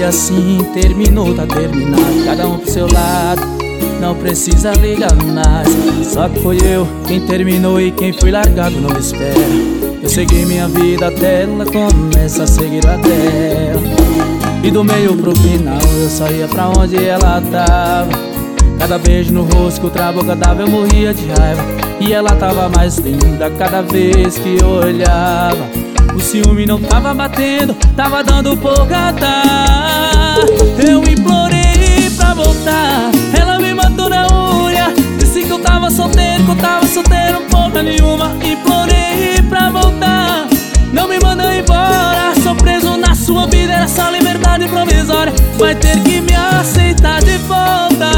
assim, terminou, tá terminado. Cada um pro seu lado, não precisa ligar mais. Só que foi eu quem terminou e quem foi largado não espera. Eu segui minha vida até ela começa a seguir a dela. E do meio pro final eu só ia pra onde ela tava. Cada beijo no rosto que outra boca dava eu morria de raiva. E ela tava mais linda cada vez que eu olhava. O ciúme não tava batendo, tava dando porrada. Eu implorei pra voltar, ela me matou na unha. Disse que eu tava solteiro, porra nenhuma. Implorei pra voltar, não me mandou embora. Sou preso na sua vida, era só liberdade provisória. Vai ter que me aceitar de volta.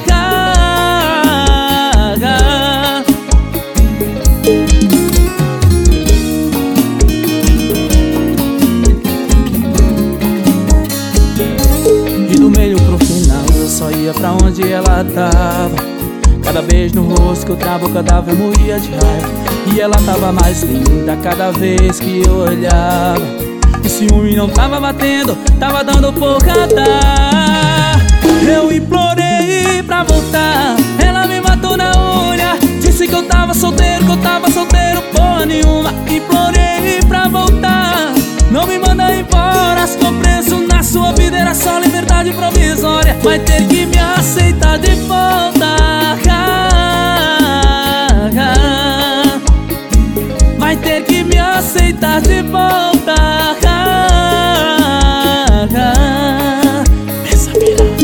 E do meio pro final eu só ia pra onde ela tava. Cada beijo no rosto que outra boca dava eu morria de raiva. E ela tava mais linda cada vez que eu olhava. O ciúme não tava batendo, tava dando porrada. Eu implorei pra voltar, ela me matou na unha. Disse que eu tava solteiro, porra nenhuma. Implorei pra voltar, não me manda embora. Estou preso na sua vida, era só liberdade provisória. Vai ter que me aceitar de volta. Vai ter que me aceitar de volta. Essa pirata.